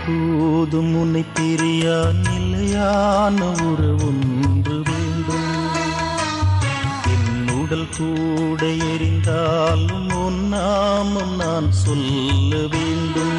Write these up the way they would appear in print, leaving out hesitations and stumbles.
ஒருபோதும் உன்னை பிரியா நிலையான உறவொன்று வேண்டும். என் உடல் கூட எரிந்தாலும் உன் நாமம் நான் சொல்ல வேண்டும்.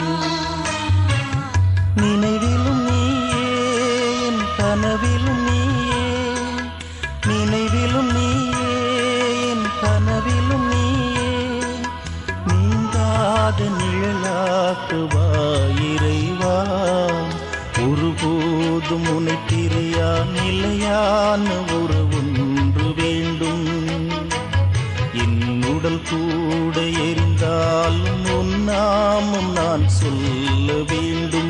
நினைவிலும் நீயே, என் கனவிலும் நீயே, நினைவிலும் நீயே, என் கனவிலும் நீயே, நீங்காத நிழலாக்குவாய் இறைவா. ஒருபோதும் உன்னை பிரியா நிலையான உறவொன்று வேண்டும். என் உடல் கூட எரிந்தாலும் உன் நாமம் நான் சொல்ல வேண்டும்.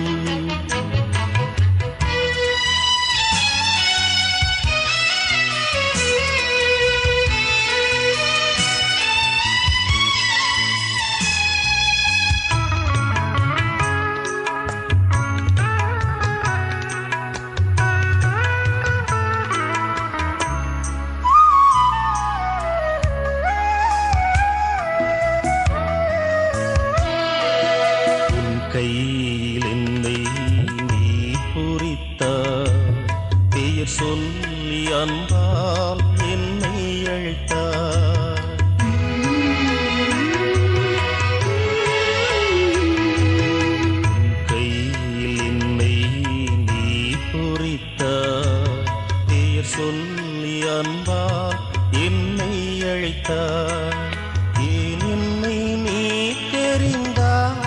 கையில் என்னை நீ பொறித்தாய், பெயர் சொல்லி அன்பால் என்னை அழைத்தாய். கையில் என்னை நீ பொறித்தாய், பெயர் சொல்லி அன்பால் என்னை அழைத்தாய். ஏன் என்னை நீ தெரிந்தாய்,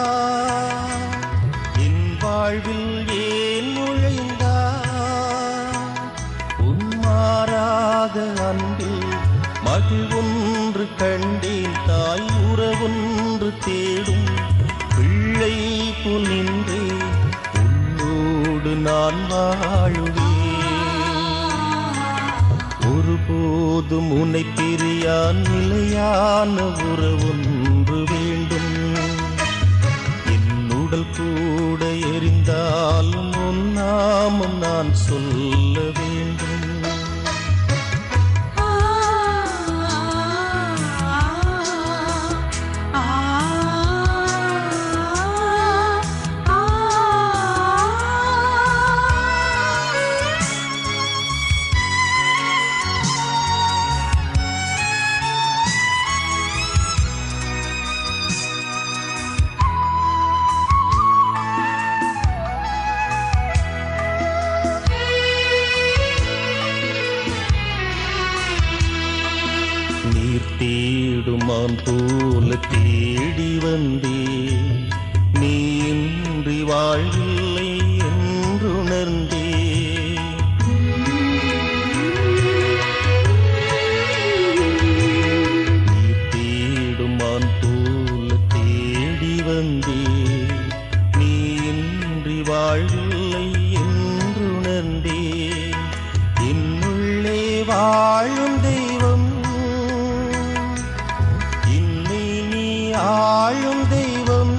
வாழ்வில் ஏன் நுழைந்தாய். உன் மாறாத அன்பில் மகிழ்வொன்று கண்டேன். தாய் உறவொன்று தேடும் பிள்ளை போல் நின்றேன். உன்னோடு நான் வாழுவேன். ஒருபோதும் உன்னை பிரியா நிலையான உறவொன்று வேண்டும். உடல் கூட எரிந்தாலும் உன் நாமம் நான் சொல்ல வேண்டும். நீர் தேடுமான் போல தேடி வந்தே, நீ இன்றி வாழ்வில்லை என்றுணர்ந்தே. நீர் தேடுமான் போல தேடி வந்தே, நீ இன்றி வாழ்வில்லை என்றுணர்ந்தே. என்னுள்ளே வாழும் தெய்வம், ஆளும் தெய்வம்,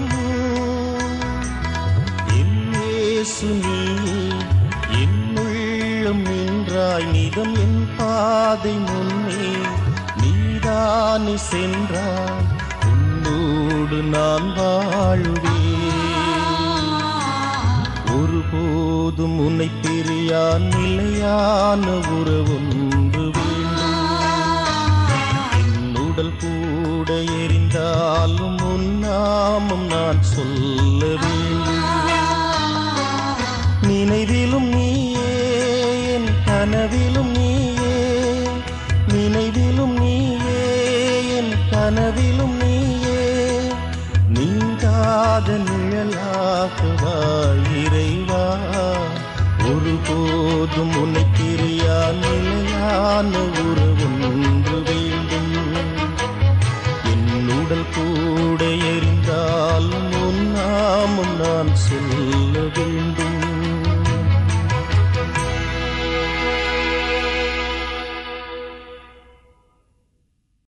என் இயேசு நீ என்னுள்ளம் நின்றாய். நிதம் என் பாதை முன்னே நீதானே சென்றாய். உன்னோடு நான் வாழுவேன். ஒருபோதும் உன்னை பிரியா நிலையான உறவொன்று வேண்டும். என் உடல் கூட எரிந்தாலும் உன் நாமம் நான் சொல்ல வேண்டும். நினைவிலும் நீயே, என் கனவிலும் நீயே, நினைவிலும் நீயே, என் கனவிலும் நீயே, நீங்காத நிழலாக்குவாய் இறைவா. ஒருபோதும் உன்னை பிரியா நிலையான உறவொன்று வேண்டும். உடல் கூட